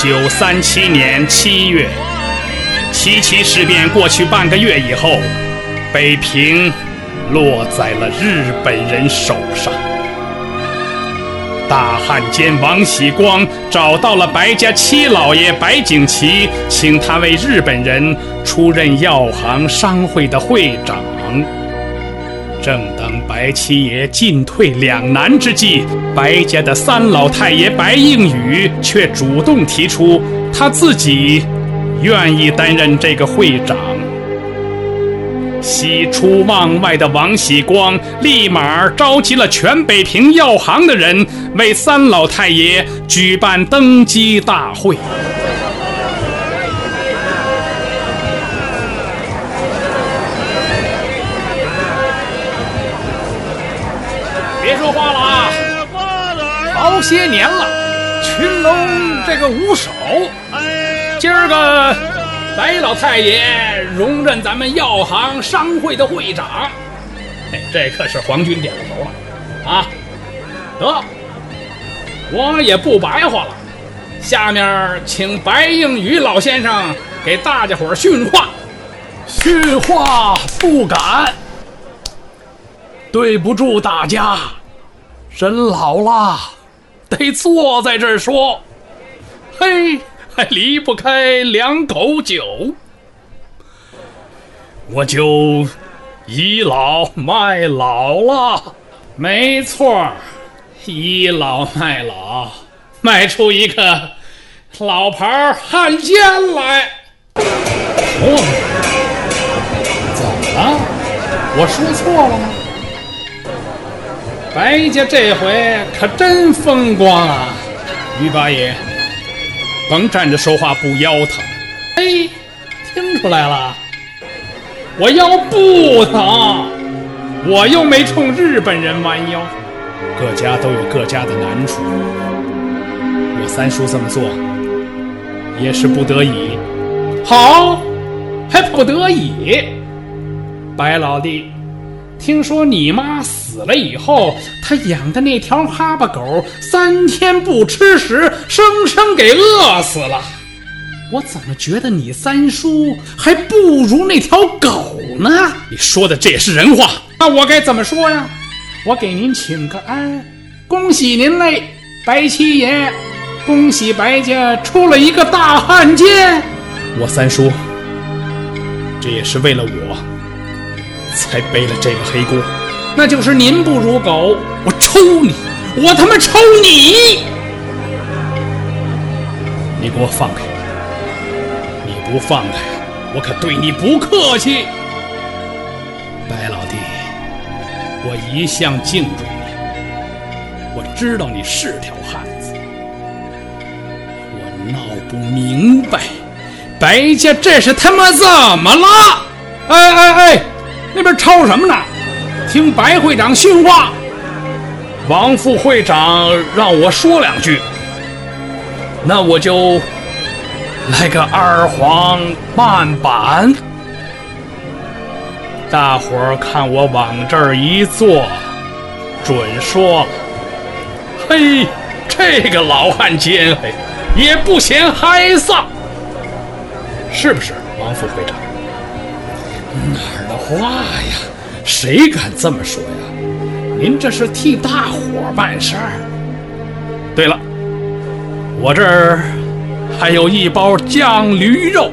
1937年7月，7七事变过去半个月以后，北平落在了日本人手上。大汉奸王喜光找到了白家七老爷白景琦，请他为日本人出任药行商会的会长。正当白七爷进退两难之际，白家的三老太爷白应宇却主动提出他自己愿意担任这个会长。喜出望外的王喜光立马召集了全北平药行的人，为三老太爷举办登基大会。别说话了啊！好些年了，群龙这个无首，今儿个白老太爷荣任咱们药行商会的会长，这可是皇军点了头了啊！得，我也不白话了，下面请白应宇老先生给大家伙训话。 训话不敢，对不住大家，人老了，得坐在这儿说。 嘿，还离不开两口酒，我就倚老卖老了。没错，倚老卖老，卖出一个老牌汉奸来。 哦，怎么了？我说错了吗？ 白家这回可真风光啊！于八爷，甭站着说话不腰疼。哎，听出来了，我腰不疼，我又没冲日本人弯腰。各家都有各家的难处，我三叔这么做也是不得已。好，还不得已。白老弟，听说你妈死了以后，她养的那条哈巴狗3天不吃食，生生给饿死了。我怎么觉得你三叔还不如那条狗呢？你说的这也是人话，那我该怎么说呀？我给您请个安，恭喜您嘞，白七爷，恭喜白家出了一个大汉奸。我三叔这也是为了我才背了这个黑锅，那就是您不如狗，我抽你，我他妈抽你！你给我放开，你不放开，我可对你不客气。白老弟，我一向敬重你，我知道你是条汉子，我闹不明白，白家这是他妈怎么了？哎，那边吵什么呢？听白会长训话。王副会长让我说两句，那我就来个二黄慢板。大伙儿看我往这儿一坐，准说了，嘿，这个老汉奸也不嫌害臊，是不是王副会长？哪儿的话呀，谁敢这么说呀？您这是替大伙办事儿。对了，我这儿还有一包酱驴肉。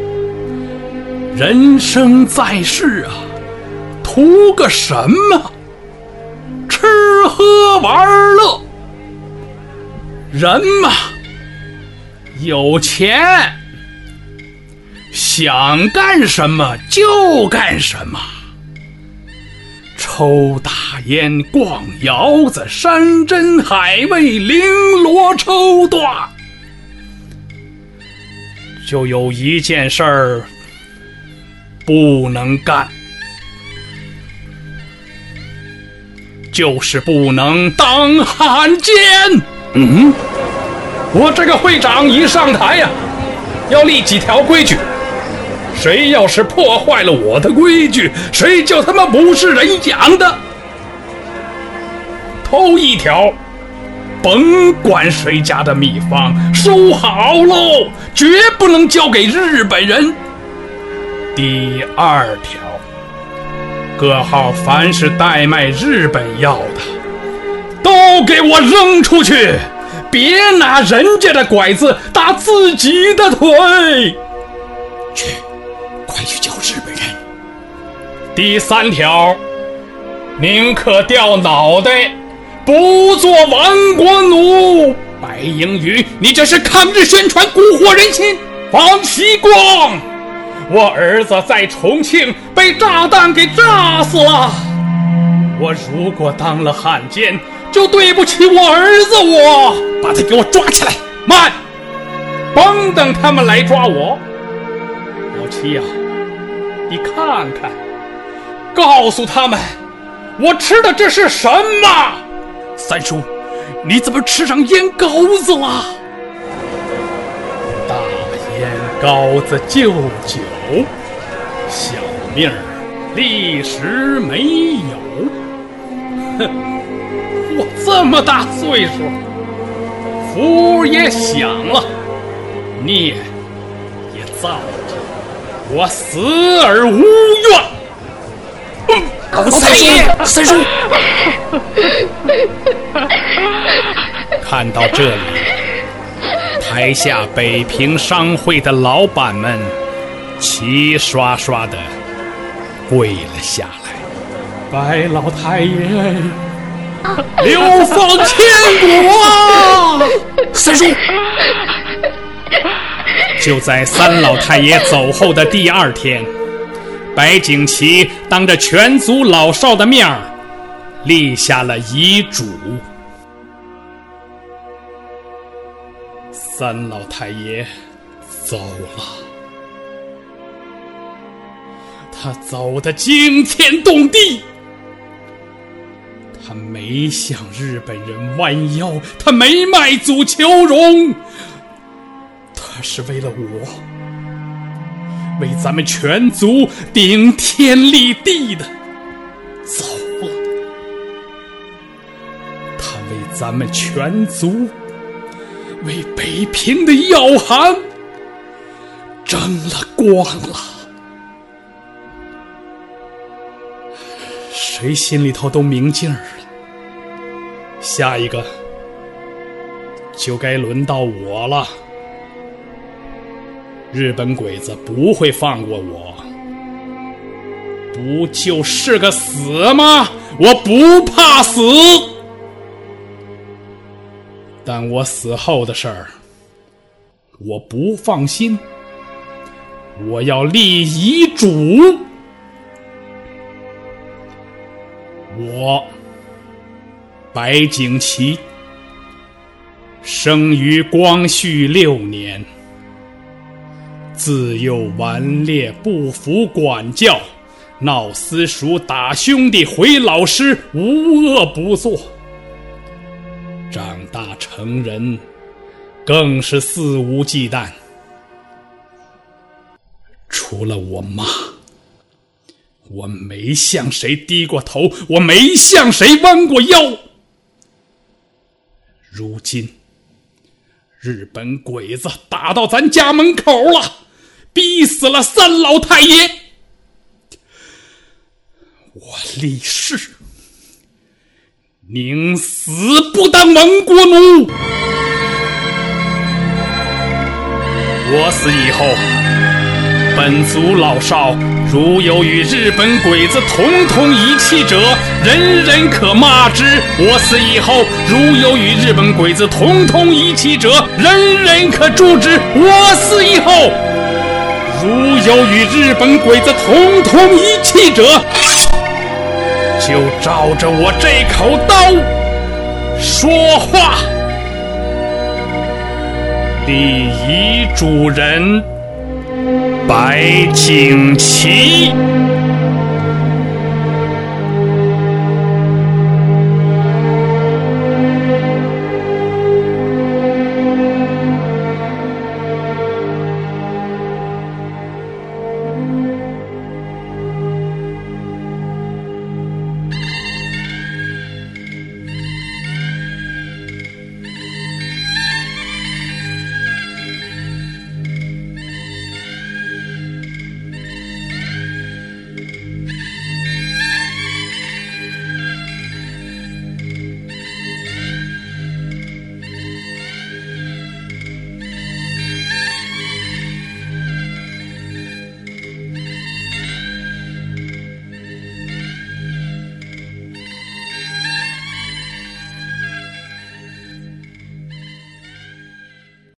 人生在世啊，图个什么？吃喝玩乐。人嘛，有钱，想干什么就干什么。抽大烟，逛窑子，山珍海味，绫罗绸缎。就有一件事儿不能干，就是不能当汉奸。我这个会长一上台呀，要立几条规矩，谁要是破坏了我的规矩，谁就他妈不是人养的。头一条， 甭管谁家的秘方，收好喽，绝不能交给日本人。第二条，各号凡是代卖日本药的，都给我扔出去，别拿人家的拐子打自己的腿。 去，快去叫日本人。 第三条，宁可掉脑袋，不做亡国奴。 白英宇，你这是抗日宣传，蛊惑人心。 王锡光，我儿子在重庆被炸弹给炸死了，我如果当了汉奸，就对不起我儿子。我把他给我抓起来。 慢，甭等他们来抓我。老七呀，你看看，告诉他们我吃的这是什么。 三叔，你怎么吃上烟膏子了？ 大烟膏子就酒，小命儿历史没有。哼，我这么大岁数，福也享了，孽也造了，我死而无怨。 三叔，三叔， 看到这里，台下北平商会的老板们齐刷刷地跪了下来。白老太爷，流放千古啊！ 三叔， 就在三老太爷走后的第二天，白景琦当着全族老少的面儿立下了遗嘱。三老太爷走了，他走得惊天动地，他没向日本人弯腰，他没卖祖求荣，他是为了我，为咱们全族顶天立地的走了。他为咱们全族，为北平的要函争了光了。谁心里头都明镜儿了，下一个就该轮到我了。日本鬼子不会放过我，不就是个死吗？我不怕死，但我死后的事儿我不放心，我要立遗嘱。我白景琦生于光绪6年，自幼顽劣不服管教，闹私塾打兄弟回老师，无恶不作。长大成人更是肆无忌惮，除了我妈，我没向谁低过头，我没向谁弯过腰。如今日本鬼子打到咱家门口了，逼死了三老太爷，我立誓宁死不当亡国奴。我死以后，本族老少如有与日本鬼子统统一气者，人人可骂之。我死以后，如有与日本鬼子统统一气者，人人可诛之。我死以后，如有与日本鬼子统统一气者，就照着我这口刀说话。立遗嘱人白景琦。